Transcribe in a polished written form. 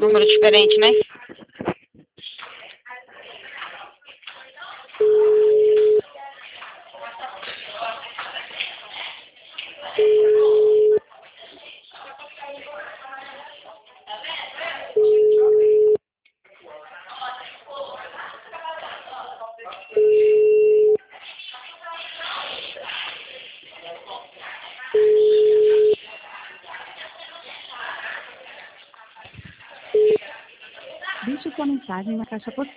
Número diferente, né? Deixe sua mensagem na caixa postal.